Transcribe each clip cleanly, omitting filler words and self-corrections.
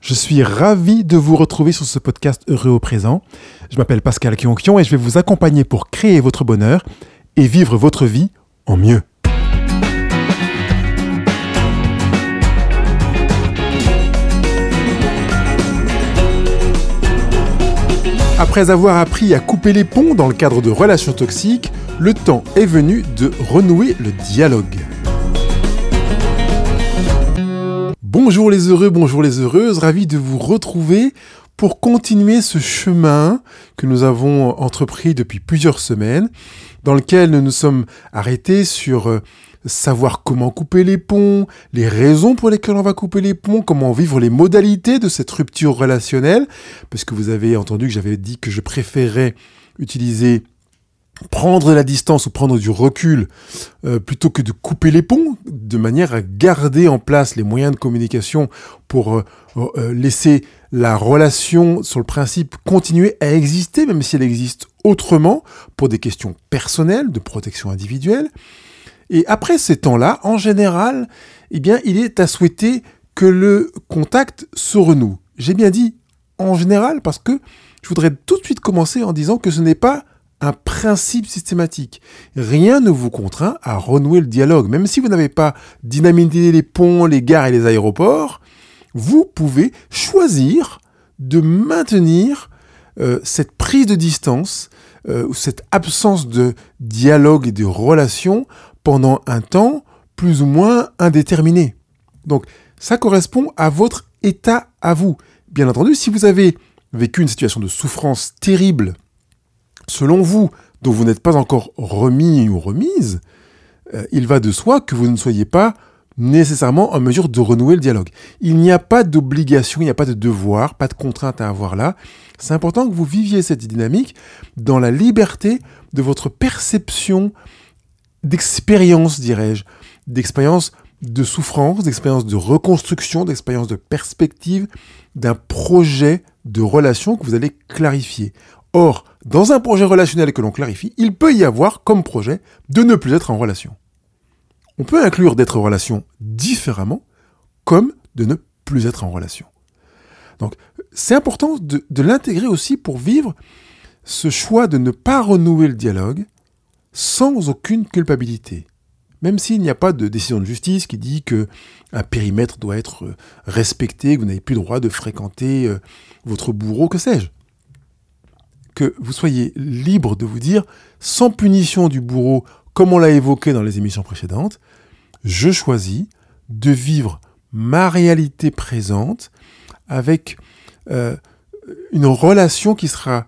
Je suis ravi de vous retrouver sur ce podcast Heureux au présent. Je m'appelle Pascal Kionkion et je vais vous accompagner pour créer votre bonheur et vivre votre vie en mieux. Après avoir appris à couper les ponts dans le cadre de relations toxiques, le temps est venu de renouer le dialogue. Bonjour les heureux, bonjour les heureuses, ravi de vous retrouver pour continuer ce chemin que nous avons entrepris depuis plusieurs semaines, dans lequel nous nous sommes arrêtés sur savoir comment couper les ponts, les raisons pour lesquelles on va couper les ponts, comment vivre les modalités de cette rupture relationnelle, parce que vous avez entendu que j'avais dit que je préférais utiliser prendre de la distance ou prendre du recul plutôt que de couper les ponts, de manière à garder en place les moyens de communication pour laisser la relation sur le principe continuer à exister, même si elle existe autrement, pour des questions personnelles, de protection individuelle. Et après ces temps-là, en général, eh bien, il est à souhaiter que le contact se renoue. J'ai bien dit en général parce que je voudrais tout de suite commencer en disant que ce n'est pas un principe systématique. Rien ne vous contraint à renouer le dialogue. Même si vous n'avez pas dynamité les ponts, les gares et les aéroports, vous pouvez choisir de maintenir cette prise de distance, cette absence de dialogue et de relation pendant un temps plus ou moins indéterminé. Donc, ça correspond à votre état à vous. Bien entendu, si vous avez vécu une situation de souffrance terrible, selon vous, dont vous n'êtes pas encore remis ou remise, il va de soi que vous ne soyez pas nécessairement en mesure de renouer le dialogue. Il n'y a pas d'obligation, il n'y a pas de devoir, pas de contrainte à avoir là. C'est important que vous viviez cette dynamique dans la liberté de votre perception d'expérience, dirais-je, d'expérience de souffrance, d'expérience de reconstruction, d'expérience de perspective, d'un projet de relation que vous allez clarifier. Or, dans un projet relationnel que l'on clarifie, il peut y avoir comme projet de ne plus être en relation. On peut inclure d'être en relation différemment, comme de ne plus être en relation. Donc, c'est important de l'intégrer aussi pour vivre ce choix de ne pas renouer le dialogue sans aucune culpabilité. Même s'il n'y a pas de décision de justice qui dit qu'un périmètre doit être respecté, que vous n'avez plus le droit de fréquenter votre bourreau, que sais-je. Que vous soyez libre de vous dire, sans punition du bourreau, comme on l'a évoqué dans les émissions précédentes, je choisis de vivre ma réalité présente avec une relation qui sera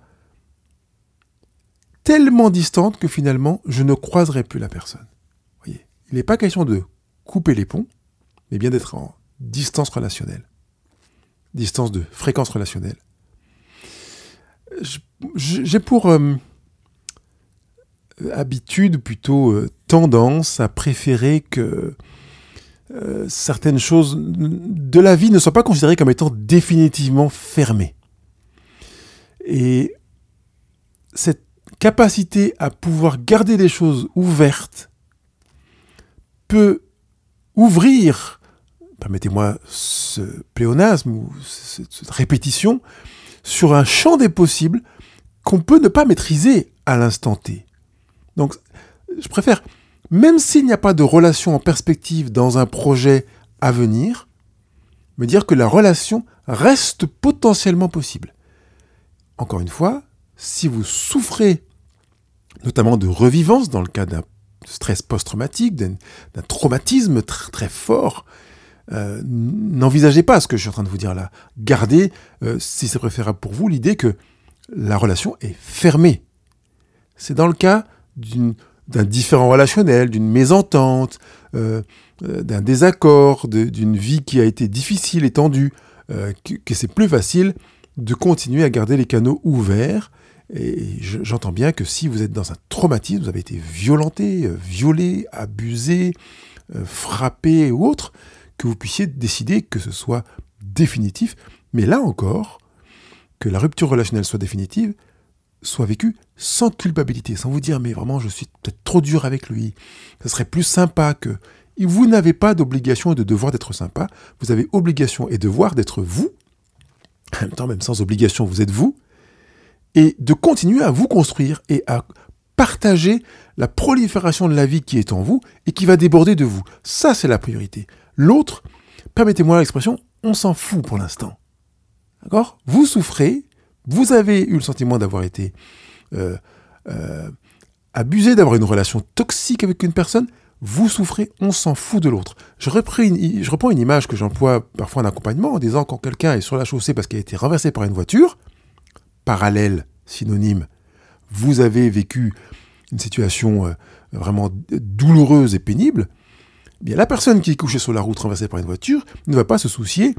tellement distante que finalement, je ne croiserai plus la personne. Voyez, il n'est pas question de couper les ponts, mais bien d'être en distance relationnelle, distance de fréquence relationnelle. J'ai pour habitude, plutôt tendance à préférer que certaines choses de la vie ne soient pas considérées comme étant définitivement fermées. Et cette capacité à pouvoir garder les choses ouvertes peut ouvrir, permettez-moi ce pléonasme ou cette répétition, sur un champ des possibles qu'on peut ne pas maîtriser à l'instant T. Donc, je préfère, même s'il n'y a pas de relation en perspective dans un projet à venir, me dire que la relation reste potentiellement possible. Encore une fois, si vous souffrez notamment de revivance dans le cas d'un stress post-traumatique, d'un traumatisme très fort, n'envisagez pas ce que je suis en train de vous dire là. Gardez, si c'est préférable pour vous, l'idée que la relation est fermée. C'est dans le cas d'un différend relationnel, d'une mésentente, d'un désaccord, d'une vie qui a été difficile et tendue, que c'est plus facile de continuer à garder les canaux ouverts. Et j'entends bien que si vous êtes dans un traumatisme, vous avez été violenté, violé, abusé, frappé ou autre, que vous puissiez décider que ce soit définitif. Mais là encore, que la rupture relationnelle soit définitive, soit vécue sans culpabilité, sans vous dire « mais vraiment, je suis peut-être trop dur avec lui, ce serait plus sympa que… » Vous n'avez pas d'obligation et de devoir d'être sympa, vous avez obligation et devoir d'être vous, en même temps, même sans obligation, vous êtes vous, et de continuer à vous construire et à partager la prolifération de la vie qui est en vous et qui va déborder de vous. Ça, c'est la priorité. L'autre, permettez-moi l'expression, on s'en fout pour l'instant. D'accord ? Vous souffrez, vous avez eu le sentiment d'avoir été abusé, d'avoir une relation toxique avec une personne, vous souffrez, on s'en fout de l'autre. Je reprends une image que j'emploie parfois en accompagnement en disant quand quelqu'un est sur la chaussée parce qu'il a été renversé par une voiture, parallèle, synonyme, vous avez vécu une situation vraiment douloureuse et pénible, eh bien, la personne qui est couchée sur la route renversée par une voiture ne va pas se soucier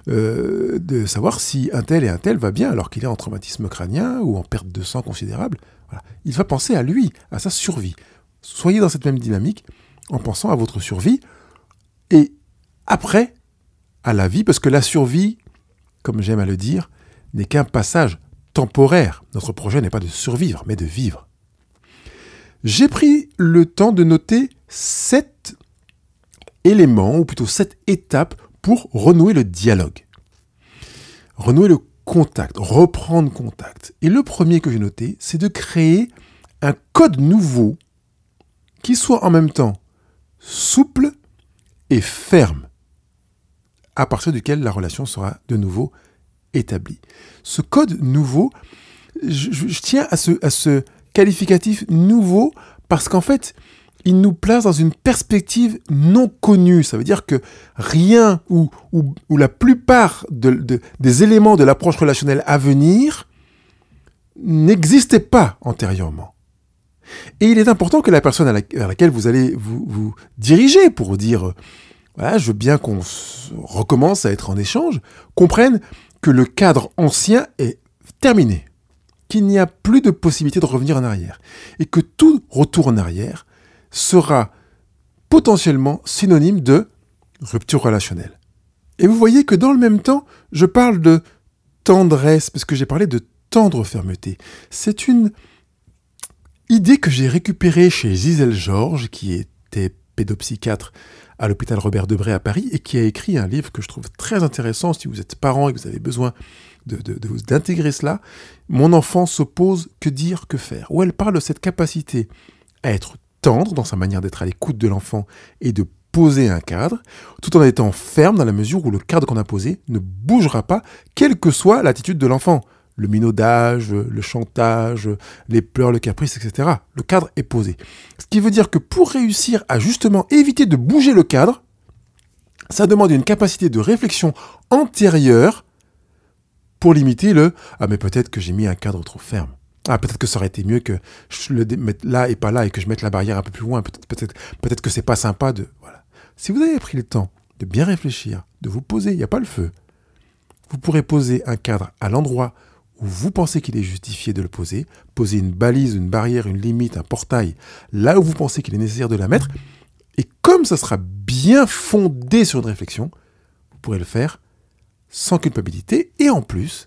de savoir si un tel et un tel va bien alors qu'il est en traumatisme crânien ou en perte de sang considérable. Voilà. Il va penser à lui, à sa survie. Soyez dans cette même dynamique en pensant à votre survie et après à la vie, parce que la survie, comme j'aime à le dire, n'est qu'un passage temporaire. Notre projet n'est pas de survivre, mais de vivre. J'ai pris le temps de noter 7 éléments, ou plutôt 7 étapes pour renouer le dialogue. Renouer le contact, reprendre contact. Et le premier que j'ai noté, c'est de créer un code nouveau qui soit en même temps souple et ferme, à partir duquel la relation sera de nouveau établie. Ce code nouveau, je tiens à ce qualificatif nouveau parce qu'en fait, il nous place dans une perspective non connue. Ça veut dire que rien ou la plupart des éléments de l'approche relationnelle à venir n'existaient pas antérieurement. Et il est important que la personne vers laquelle vous allez vous diriger pour dire voilà, je veux bien qu'on recommence à être en échange, comprenne que le cadre ancien est terminé, qu'il n'y a plus de possibilité de revenir en arrière et que tout retour en arrière sera potentiellement synonyme de rupture relationnelle. Et vous voyez que dans le même temps, je parle de tendresse, parce que j'ai parlé de tendre fermeté. C'est une idée que j'ai récupérée chez Gisèle Georges, qui était pédopsychiatre à l'hôpital Robert Debré à Paris, et qui a écrit un livre que je trouve très intéressant si vous êtes parent et que vous avez besoin d'intégrer cela. Mon enfant s'oppose, que dire, que faire ? Où elle parle de cette capacité à être tendre dans sa manière d'être à l'écoute de l'enfant et de poser un cadre, tout en étant ferme dans la mesure où le cadre qu'on a posé ne bougera pas, quelle que soit l'attitude de l'enfant. Le minaudage, le chantage, les pleurs, le caprice, etc. Le cadre est posé. Ce qui veut dire que pour réussir à justement éviter de bouger le cadre, ça demande une capacité de réflexion antérieure pour limiter le « Ah mais peut-être que j'ai mis un cadre trop ferme ». Ah, peut-être que ça aurait été mieux que je le mette là et pas là et que je mette la barrière un peu plus loin. Peut-être que c'est pas sympa de... Voilà. Si vous avez pris le temps de bien réfléchir, de vous poser, il n'y a pas le feu, vous pourrez poser un cadre à l'endroit où vous pensez qu'il est justifié de le poser une balise, une barrière, une limite, un portail, là où vous pensez qu'il est nécessaire de la mettre. Et comme ça sera bien fondé sur une réflexion, vous pourrez le faire sans culpabilité et en plus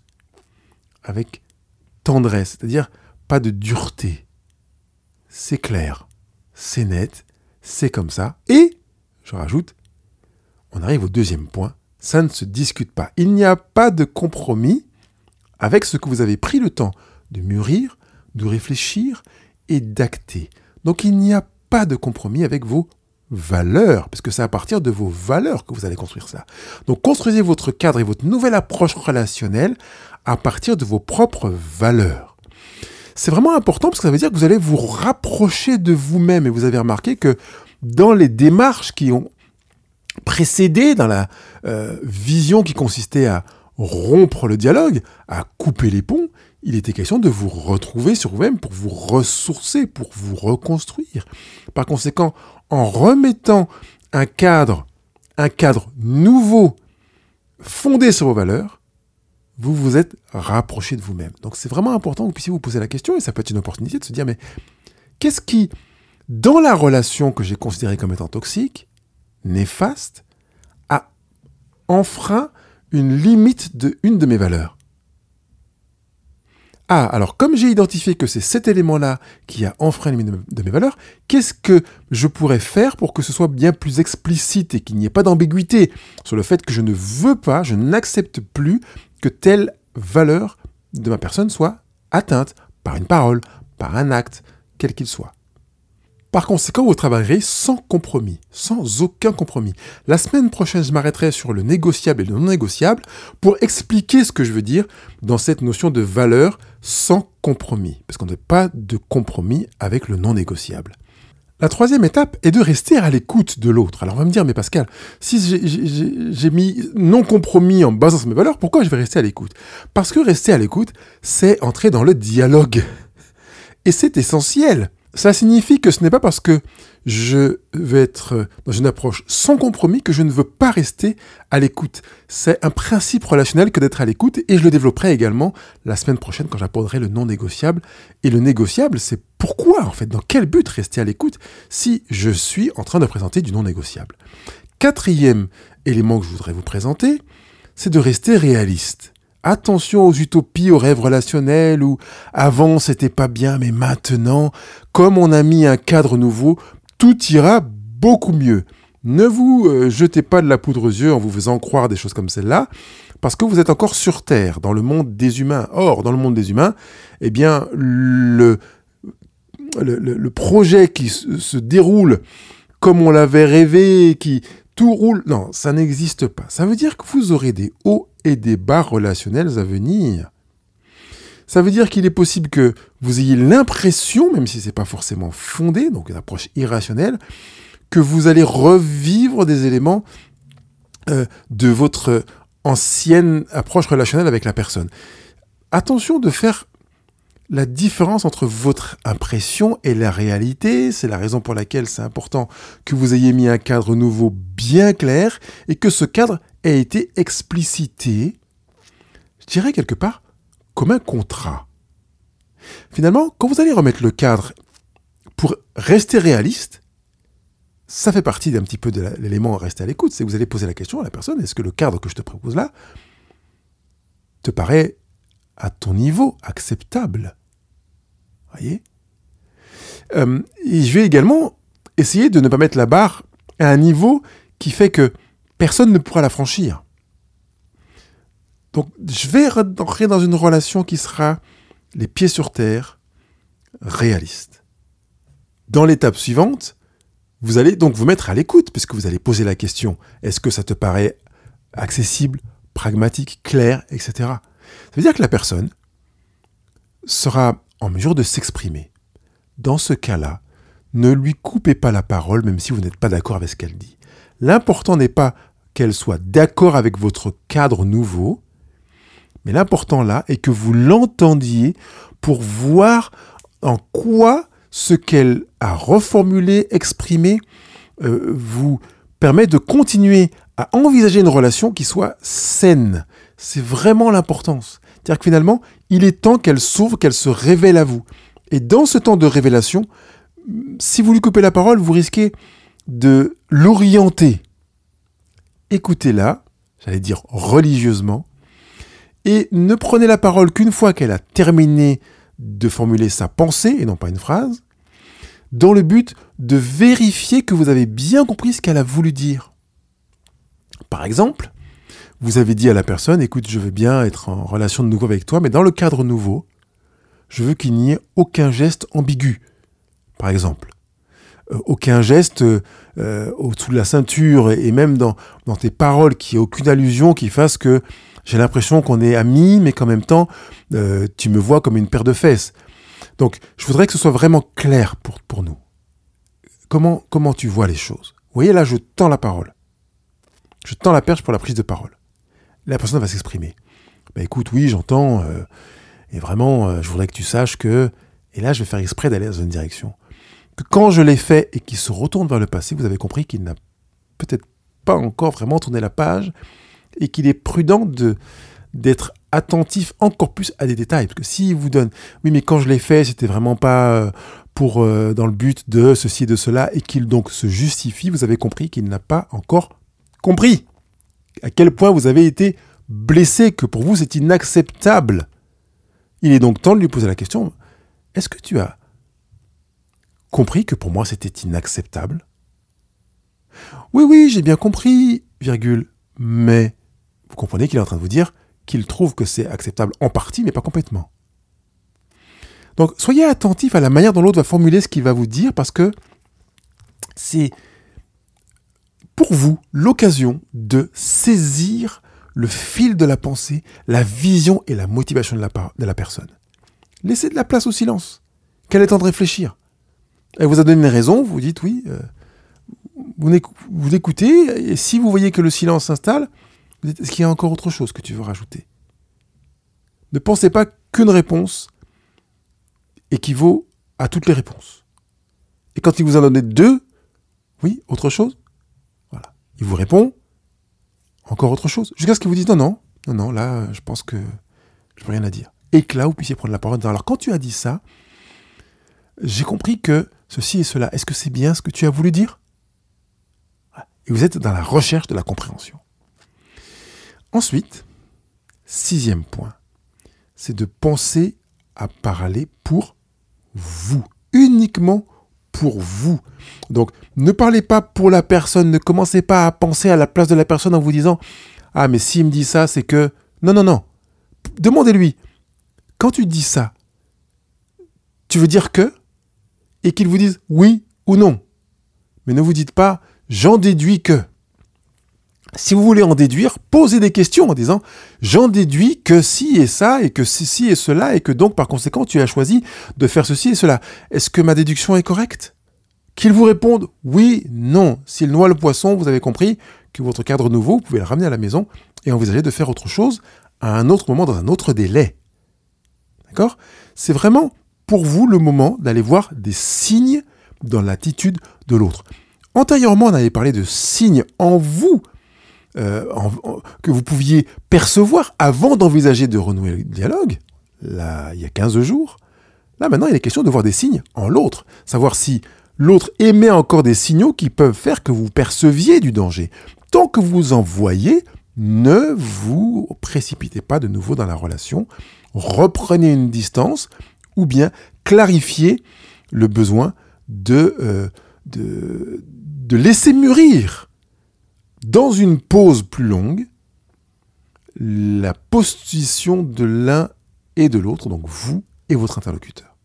avec tendresse, c'est-à-dire pas de dureté. C'est clair, c'est net, c'est comme ça. Et, je rajoute, on arrive au deuxième point, ça ne se discute pas. Il n'y a pas de compromis avec ce que vous avez pris le temps de mûrir, de réfléchir et d'acter. Donc il n'y a pas de compromis avec vos valeurs, parce que c'est à partir de vos valeurs que vous allez construire ça. Donc construisez votre cadre et votre nouvelle approche relationnelle à partir de vos propres valeurs. C'est vraiment important parce que ça veut dire que vous allez vous rapprocher de vous-même. Et vous avez remarqué que dans les démarches qui ont précédé, dans la vision qui consistait à rompre le dialogue, à couper les ponts, il était question de vous retrouver sur vous-même pour vous ressourcer, pour vous reconstruire. Par conséquent, en remettant un cadre nouveau, fondé sur vos valeurs, vous vous êtes rapproché de vous-même. Donc c'est vraiment important que vous puissiez vous poser la question, et ça peut être une opportunité de se dire, mais qu'est-ce qui, dans la relation que j'ai considérée comme étant toxique, néfaste, a enfreint une limite de une de mes valeurs ? Ah, alors comme j'ai identifié que c'est cet élément-là qui a enfreint une limite de mes valeurs, qu'est-ce que je pourrais faire pour que ce soit bien plus explicite et qu'il n'y ait pas d'ambiguïté sur le fait que je ne veux pas, je n'accepte plus que telle valeur de ma personne soit atteinte par une parole, par un acte, quel qu'il soit. Par conséquent, vous travaillerez sans compromis, sans aucun compromis. La semaine prochaine, je m'arrêterai sur le négociable et le non négociable pour expliquer ce que je veux dire dans cette notion de valeur sans compromis, parce qu'on n'a pas de compromis avec le non négociable. La troisième étape est de rester à l'écoute de l'autre. Alors on va me dire, mais Pascal, si j'ai mis non compromis en basant sur mes valeurs, pourquoi je vais rester à l'écoute ? Parce que rester à l'écoute, c'est entrer dans le dialogue. Et c'est essentiel. Ça signifie que ce n'est pas parce que je vais être dans une approche sans compromis que je ne veux pas rester à l'écoute. C'est un principe relationnel que d'être à l'écoute et je le développerai également la semaine prochaine quand j'aborderai le non négociable. Et le négociable, c'est pourquoi en fait, dans quel but rester à l'écoute si je suis en train de présenter du non négociable. Quatrième élément que je voudrais vous présenter, c'est de rester réaliste. Attention aux utopies, aux rêves relationnels où avant c'était pas bien, mais maintenant, comme on a mis un cadre nouveau, tout ira beaucoup mieux. Ne vous jetez pas de la poudre aux yeux en vous faisant croire des choses comme celle-là, parce que vous êtes encore sur Terre, dans le monde des humains. Or, dans le monde des humains, eh bien, le projet qui se déroule comme on l'avait rêvé, qui tout roule, non, ça n'existe pas. Ça veut dire que vous aurez des hauts et des bas relationnels à venir. Ça veut dire qu'il est possible que vous ayez l'impression, même si ce n'est pas forcément fondé, donc une approche irrationnelle, que vous allez revivre des éléments de votre ancienne approche relationnelle avec la personne. Attention de faire la différence entre votre impression et la réalité. C'est la raison pour laquelle c'est important que vous ayez mis un cadre nouveau bien clair et que ce cadre ait été explicité, je dirais quelque part, comme un contrat. Finalement, quand vous allez remettre le cadre pour rester réaliste, ça fait partie d'un petit peu de l'élément rester à l'écoute, c'est que vous allez poser la question à la personne, est-ce que le cadre que je te propose là te paraît à ton niveau acceptable ? Voyez ? Et je vais également essayer de ne pas mettre la barre à un niveau qui fait que personne ne pourra la franchir. Donc, je vais rentrer dans une relation qui sera les pieds sur terre, réaliste. Dans l'étape suivante, vous allez donc vous mettre à l'écoute, puisque vous allez poser la question, est-ce que ça te paraît accessible, pragmatique, clair, etc. Ça veut dire que la personne sera en mesure de s'exprimer. Dans ce cas-là, ne lui coupez pas la parole, même si vous n'êtes pas d'accord avec ce qu'elle dit. L'important n'est pas qu'elle soit d'accord avec votre cadre nouveau, mais l'important là est que vous l'entendiez pour voir en quoi ce qu'elle a reformulé, exprimé, vous permet de continuer à envisager une relation qui soit saine. C'est vraiment l'importance. C'est-à-dire que finalement, il est temps qu'elle s'ouvre, qu'elle se révèle à vous. Et dans ce temps de révélation, si vous lui coupez la parole, vous risquez de l'orienter. Écoutez-la, j'allais dire religieusement, et ne prenez la parole qu'une fois qu'elle a terminé de formuler sa pensée, et non pas une phrase, dans le but de vérifier que vous avez bien compris ce qu'elle a voulu dire. Par exemple, vous avez dit à la personne, écoute, je veux bien être en relation de nouveau avec toi, mais dans le cadre nouveau, je veux qu'il n'y ait aucun geste ambigu. Par exemple, aucun geste au-dessous de la ceinture et même dans tes paroles, qu'il n'y ait aucune allusion qui fasse que j'ai l'impression qu'on est amis, mais qu'en même temps, tu me vois comme une paire de fesses. Donc, je voudrais que ce soit vraiment clair pour nous. Comment tu vois les choses ? Vous voyez, là, je tends la parole. Je tends la perche pour la prise de parole. La personne va s'exprimer. Écoute, oui, j'entends, et vraiment, je voudrais que tu saches que... Et là, je vais faire exprès d'aller dans une direction. Que quand je l'ai fait et qu'il se retourne vers le passé, vous avez compris qu'il n'a peut-être pas encore vraiment tourné la page et qu'il est prudent d'être attentif encore plus à des détails. Parce que s'il vous donne, oui, mais quand je l'ai fait, c'était vraiment pas dans le but de ceci et de cela, et qu'il donc se justifie, vous avez compris qu'il n'a pas encore compris à quel point vous avez été blessé, que pour vous c'est inacceptable. Il est donc temps de lui poser la question, est-ce que tu as compris que pour moi c'était inacceptable ? Oui, j'ai bien compris, virgule, mais vous comprenez qu'il est en train de vous dire qu'il trouve que c'est acceptable en partie, mais pas complètement. Donc, soyez attentif à la manière dont l'autre va formuler ce qu'il va vous dire, parce que c'est pour vous l'occasion de saisir le fil de la pensée, la vision et la motivation de la personne. Laissez de la place au silence. Qu'elle ait le temps de réfléchir. Elle vous a donné une raison, vous dites oui, vous écoutez, et si vous voyez que le silence s'installe, vous dites, est-ce qu'il y a encore autre chose que tu veux rajouter ? Ne pensez pas qu'une réponse équivaut à toutes les réponses. Et quand il vous en donne 2, oui, autre chose ? Voilà. Il vous répond, encore autre chose. Jusqu'à ce qu'il vous dise non, là, je pense que je n'ai rien à dire. Et que là, vous puissiez prendre la parole. Alors, quand tu as dit ça, j'ai compris que ceci et cela, est-ce que c'est bien ce que tu as voulu dire ? Et vous êtes dans la recherche de la compréhension. Ensuite, 6e point, c'est de penser à parler pour vous, uniquement pour vous. Donc, ne parlez pas pour la personne, ne commencez pas à penser à la place de la personne en vous disant « Ah, mais s'il me dit ça, c'est que... » Non. Demandez-lui, quand tu dis ça, tu veux dire que ? Et qu'il vous dise oui ou non. Mais ne vous dites pas « J'en déduis que... » Si vous voulez en déduire, posez des questions en disant « J'en déduis que ci et ça, et que ceci et cela, et que donc par conséquent tu as choisi de faire ceci et cela. Est-ce que ma déduction est correcte ?» Qu'il vous réponde « Oui, non. » S'il noie le poisson, vous avez compris que votre cadre nouveau, vous pouvez le ramener à la maison et envisager de faire autre chose à un autre moment, dans un autre délai. D'accord ? C'est vraiment pour vous le moment d'aller voir des signes dans l'attitude de l'autre. Antérieurement, on avait parlé de signes en vous, que vous pouviez percevoir avant d'envisager de renouer le dialogue, là, il y a 15 jours. Là, maintenant, il est question de voir des signes en l'autre. Savoir si l'autre émet encore des signaux qui peuvent faire que vous perceviez du danger. Tant que vous en voyez, ne vous précipitez pas de nouveau dans la relation. Reprenez une distance ou bien clarifiez le besoin de laisser mûrir dans une pause plus longue, la position de l'un et de l'autre, donc vous et votre interlocuteur.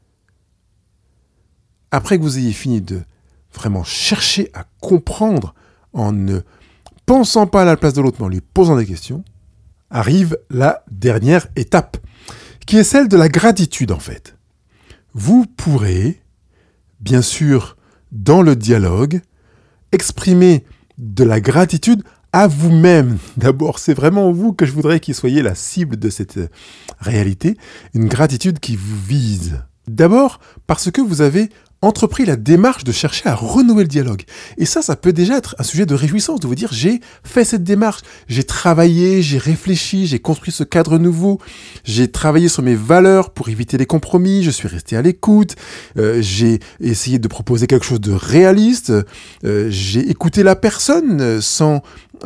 Après que vous ayez fini de vraiment chercher à comprendre en ne pensant pas à la place de l'autre, mais en lui posant des questions, arrive la dernière étape, qui est celle de la gratitude en fait. Vous pourrez, bien sûr, dans le dialogue, exprimer de la gratitude à vous-même. D'abord, c'est vraiment vous que je voudrais qu'il soyez la cible de cette réalité, une gratitude qui vous vise. D'abord, parce que vous avez entrepris la démarche de chercher à renouer le dialogue. Et ça peut déjà être un sujet de réjouissance, de vous dire, j'ai fait cette démarche, j'ai travaillé, j'ai réfléchi, j'ai construit ce cadre nouveau, j'ai travaillé sur mes valeurs pour éviter les compromis, je suis resté à l'écoute, j'ai essayé de proposer quelque chose de réaliste, j'ai écouté la personne sans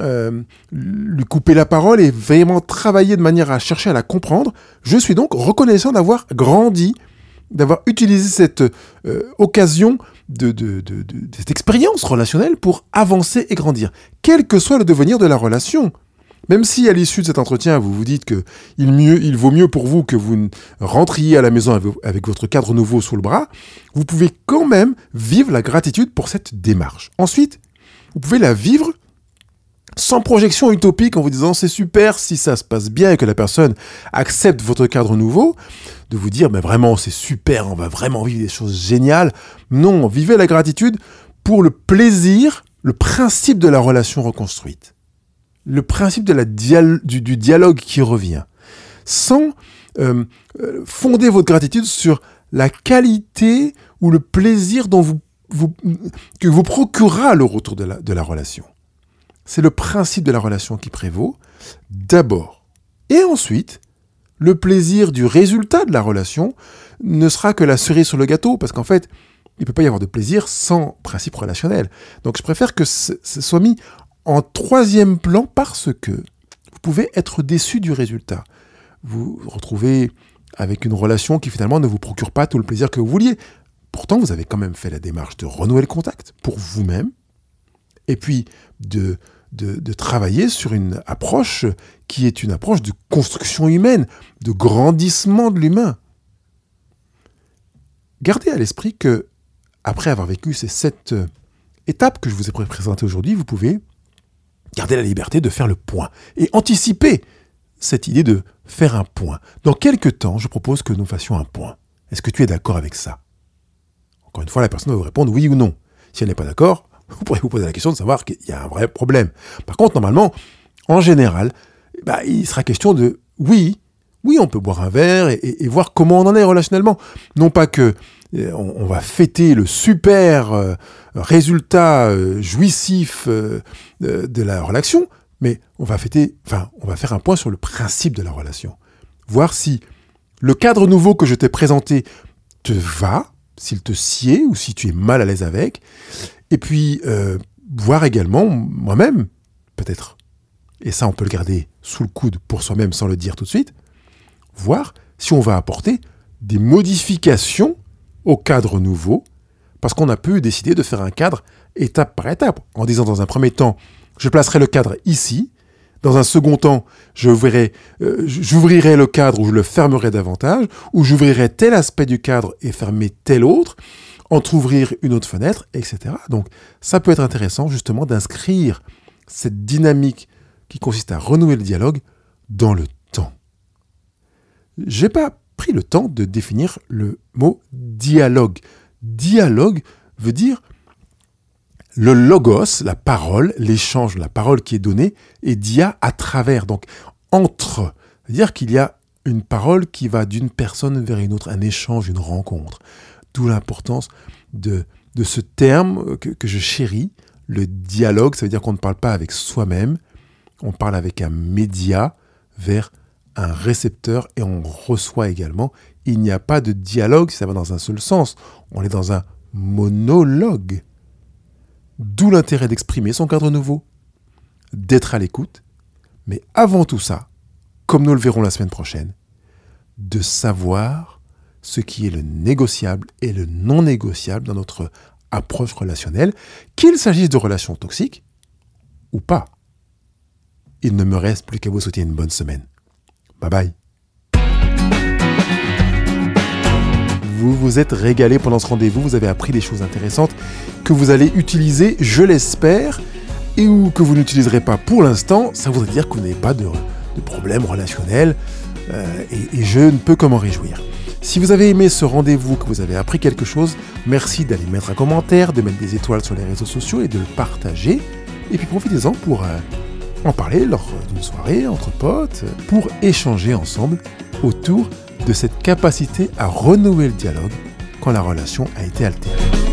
lui couper la parole et vraiment travailler de manière à chercher à la comprendre. Je suis donc reconnaissant d'avoir grandi, d'avoir utilisé cette occasion de cette expérience relationnelle pour avancer et grandir, quel que soit le devenir de la relation. Même si à l'issue de cet entretien, vous vous dites qu'il vaut mieux pour vous que vous rentriez à la maison avec votre cadre nouveau sous le bras, vous pouvez quand même vivre la gratitude pour cette démarche. Ensuite, vous pouvez la vivre sans projection utopique en vous disant c'est super si ça se passe bien et que la personne accepte votre cadre nouveau, de vous dire mais vraiment c'est super, on va vraiment vivre des choses géniales. Non, vivez la gratitude pour le plaisir, le principe de la relation reconstruite, le principe du dialogue qui revient, sans fonder votre gratitude sur la qualité ou le plaisir que vous procurera le retour de la relation. C'est le principe de la relation qui prévaut, d'abord. Et ensuite, le plaisir du résultat de la relation ne sera que la cerise sur le gâteau, parce qu'en fait, il ne peut pas y avoir de plaisir sans principe relationnel. Donc je préfère que ce soit mis en 3e plan parce que vous pouvez être déçu du résultat. Vous vous retrouvez avec une relation qui finalement ne vous procure pas tout le plaisir que vous vouliez. Pourtant, vous avez quand même fait la démarche de renouer le contact pour vous-même, et puis de de travailler sur une approche qui est une approche de construction humaine, de grandissement de l'humain. Gardez à l'esprit que, après avoir vécu ces 7 étapes que je vous ai présentées aujourd'hui, vous pouvez garder la liberté de faire le point et anticiper cette idée de faire un point. Dans quelques temps, je propose que nous fassions un point. Est-ce que tu es d'accord avec ça? Encore une fois, la personne va vous répondre oui ou non. Si elle n'est pas d'accord, vous pourrez vous poser la question de savoir qu'il y a un vrai problème. Par contre, normalement, en général, il sera question de oui, on peut boire un verre et voir comment on en est relationnellement. Non pas que on va fêter le super résultat jouissif de la relation, mais on va faire un point sur le principe de la relation. Voir si le cadre nouveau que je t'ai présenté te va, s'il te sied ou si tu es mal à l'aise avec. Et puis, voir également, moi-même, peut-être, et ça on peut le garder sous le coude pour soi-même sans le dire tout de suite, voir si on va apporter des modifications au cadre nouveau, parce qu'on a pu décider de faire un cadre étape par étape, en disant dans un premier temps, je placerai le cadre ici, dans un second temps, j'ouvrirai le cadre ou je le fermerai davantage, ou j'ouvrirai tel aspect du cadre et fermer tel autre, entrouvrir une autre fenêtre, etc. Donc ça peut être intéressant justement d'inscrire cette dynamique qui consiste à renouer le dialogue dans le temps. J'ai pas pris le temps de définir le mot dialogue. Dialogue veut dire le logos, la parole, l'échange, la parole qui est donnée, et dia à travers, donc entre. C'est-à-dire qu'il y a une parole qui va d'une personne vers une autre, un échange, une rencontre. D'où l'importance de ce terme que je chéris, le dialogue. Ça veut dire qu'on ne parle pas avec soi-même, on parle avec un média vers un récepteur et on reçoit également. Il n'y a pas de dialogue si ça va dans un seul sens. On est dans un monologue. D'où l'intérêt d'exprimer son cadre nouveau, d'être à l'écoute, mais avant tout ça, comme nous le verrons la semaine prochaine, de savoir ce qui est le négociable et le non négociable dans notre approche relationnelle, qu'il s'agisse de relations toxiques ou pas. Il ne me reste plus qu'à vous souhaiter une bonne semaine. Bye bye. Vous vous êtes régalé pendant ce rendez-vous, vous avez appris des choses intéressantes que vous allez utiliser, je l'espère, et ou que vous n'utiliserez pas pour l'instant. Ça voudrait dire que vous n'avez pas de problème relationnel, et je ne peux que m'en réjouir. Si vous avez aimé ce rendez-vous, que vous avez appris quelque chose, merci d'aller mettre un commentaire, de mettre des étoiles sur les réseaux sociaux et de le partager. Et puis profitez-en pour en parler lors d'une soirée entre potes, pour échanger ensemble autour de cette capacité à renouer le dialogue quand la relation a été altérée.